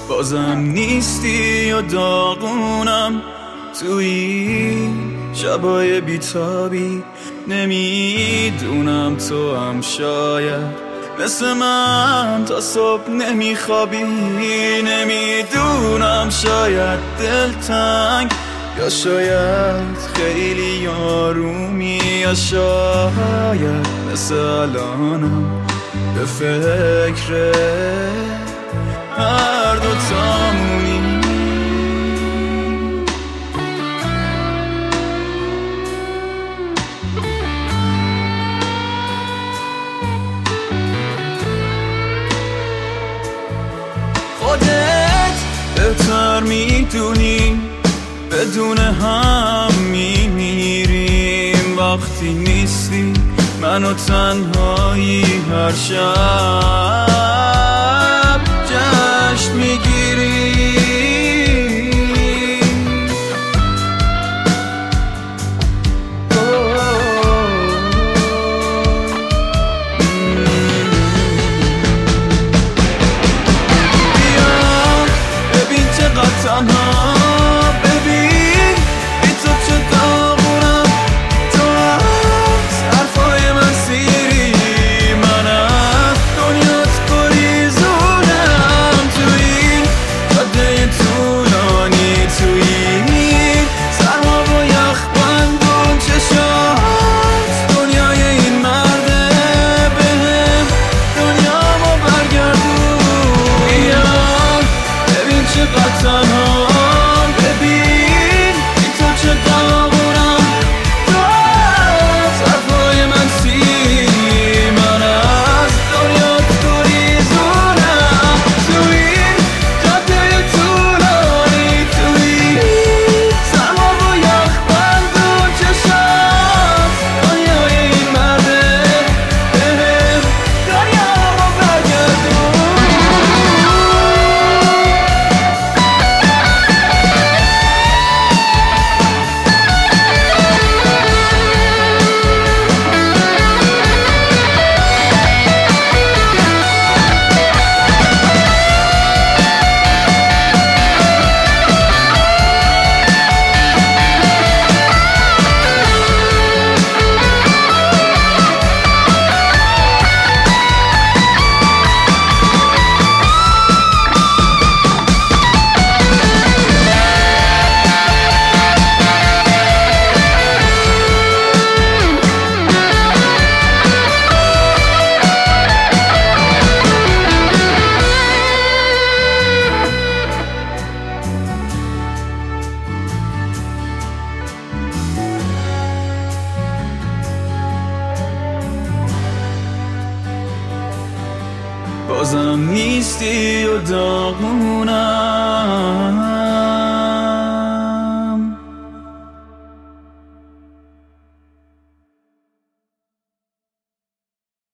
بازم نیستی و داغونم توی شبای بیتابی. نمیدونم تو هم شاید مثل من تا صبح نمیخوابی. نمیدونم شاید دلتنگ یا شاید خیلی آرومی، یا شاید مثل الانم به فکر هر دو تامونی. خودت بهتر میدونی بدون هم میمیریم وقتی نیستی. من و تنهایی هر شب جشن میگیریم. بیا ببین چقدر تنها، ببین بی تو چه داغونم. تو از حرفای من سیری، من از دنیات گریزونم. تو این جاده طولانی، تو این سرما و یخ بندون چشات، دنیای این مرده بهم دنیامو برگردون. بیا ببین چقدر تنهام، ببین بی تو چه داغونم. تو از حرفای من سیری، من از دنیات گریزونم. تو این جاده طولانی، تو این سرما و یخ بندون چشات، دنیای این مرده بهم دنیامو برگردون. بازم نیستی و داغونم.